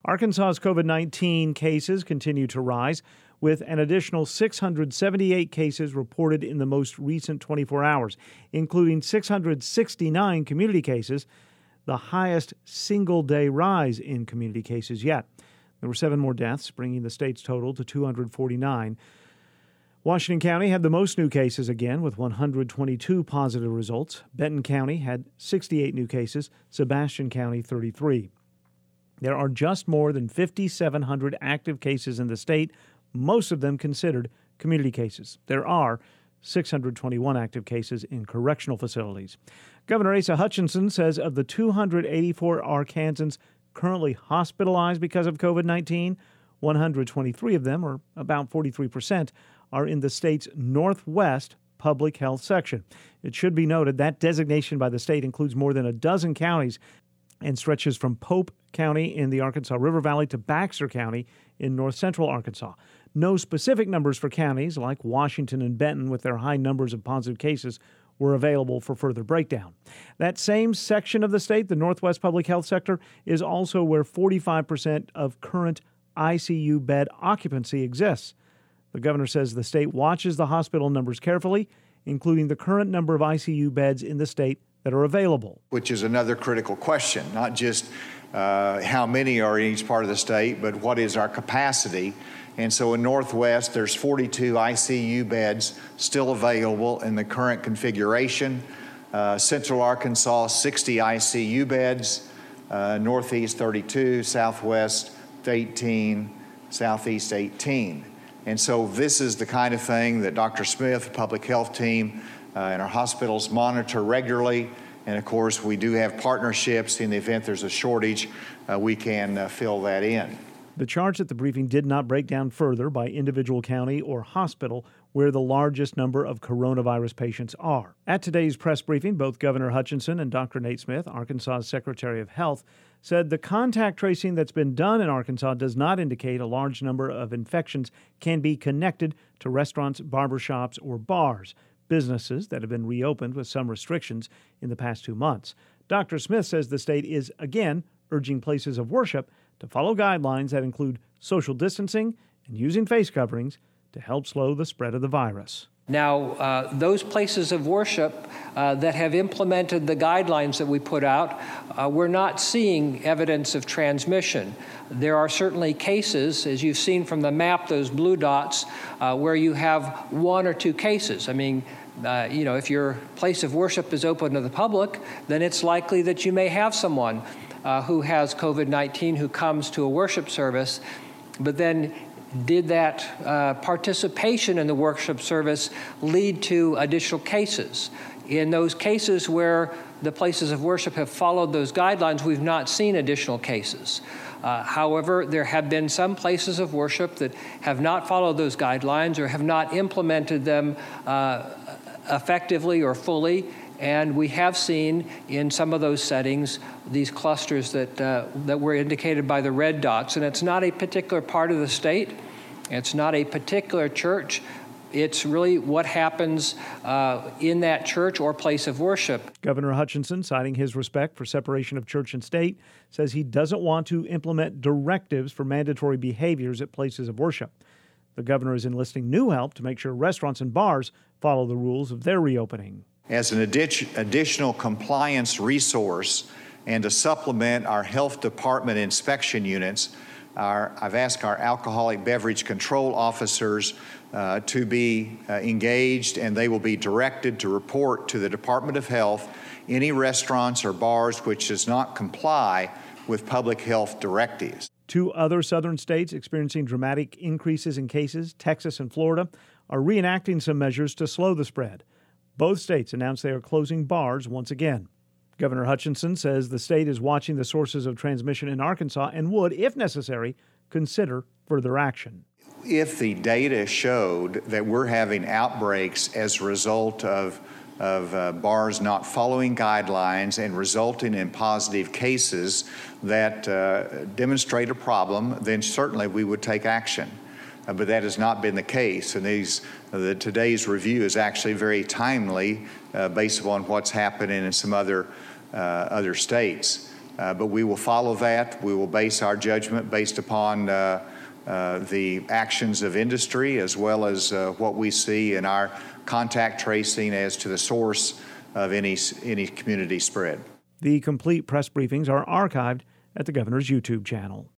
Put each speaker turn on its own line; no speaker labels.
Arkansas's COVID-19 cases continue to rise, with an additional 678 cases reported in the most recent 24 hours, including 669 community cases, the highest single-day rise in community cases yet. There were 7 more deaths, bringing the state's total to 249. Washington County had the most new cases again, with 122 positive results. Benton County had 68 new cases, Sebastian County 33. There are just more than 5,700 active cases in the state, most of them considered community cases. There are 621 active cases in correctional facilities. Governor Asa Hutchinson says of the 284 Arkansans currently hospitalized because of COVID-19, 123 of them, or about 43%, are in the state's Northwest public health section. It should be noted that designation by the state includes more than a dozen counties and stretches from Pope County in the Arkansas River Valley to Baxter County in north central Arkansas. No specific numbers for counties like Washington and Benton with their high numbers of positive cases were available for further breakdown. That same section of the state, the Northwest Public Health Sector, is also where 45% of current ICU bed occupancy exists. The governor says the state watches the hospital numbers carefully, including the current number of ICU beds in the state that are available.
Which is another critical question, not just how many are in each part of the state, but what is our capacity. And so in Northwest, there's 42 ICU beds still available in the current configuration. Central Arkansas, 60 ICU beds. Northeast, 32. Southwest, 18. Southeast, 18. And so this is the kind of thing that Dr. Smith, the public health team, and our hospitals monitor regularly. And of course, we do have partnerships. In the event there's a shortage, we can fill that in.
The charge at the briefing did not break down further by individual county or hospital where the largest number of coronavirus patients are. At today's press briefing, both Governor Hutchinson and Dr. Nate Smith, Arkansas's Secretary of Health, said the contact tracing that's been done in Arkansas does not indicate a large number of infections can be connected to restaurants, barbershops, or bars, businesses that have been reopened with some restrictions in the past 2 months. Dr. Smith says the state is, again, urging places of worship to follow guidelines that include social distancing and using face coverings to help slow the spread of the virus.
Now, those places of worship that have implemented the guidelines that we put out, we're not seeing evidence of transmission. There are certainly cases, as you've seen from the map, those blue dots, where you have 1 or 2 cases. I mean, if your place of worship is open to the public, then it's likely that you may have someone who has COVID-19 who comes to a worship service, but then did that participation in the worship service lead to additional cases? In those cases where the places of worship have followed those guidelines, we've not seen additional cases. However, there have been some places of worship that have not followed those guidelines or have not implemented them effectively or fully, and we have seen in some of those settings these clusters that were indicated by the red dots. And it's not a particular part of the state. It's not a particular church. It's really what happens in that church or place of worship.
Governor Hutchinson, citing his respect for separation of church and state, says he doesn't want to implement directives for mandatory behaviors at places of worship. The governor is enlisting new help to make sure restaurants and bars follow the rules of their reopening.
As an additional compliance resource and to supplement our health department inspection units, I've asked our alcoholic beverage control officers to be engaged, and they will be directed to report to the Department of Health any restaurants or bars which does not comply with public health directives.
2 other southern states experiencing dramatic increases in cases, Texas and Florida, are reenacting some measures to slow the spread. Both states announced they are closing bars once again. Governor Hutchinson says the state is watching the sources of transmission in Arkansas and would, if necessary, consider further action.
If the data showed that we're having outbreaks as a result of bars not following guidelines and resulting in positive cases that demonstrate a problem, then certainly we would take action. But that has not been the case, and today's review is actually very timely based upon what's happening in some other states. But we will follow that. We will base our judgment based upon the actions of industry as well as what we see in our contact tracing as to the source of any community spread.
The complete press briefings are archived at the governor's YouTube channel.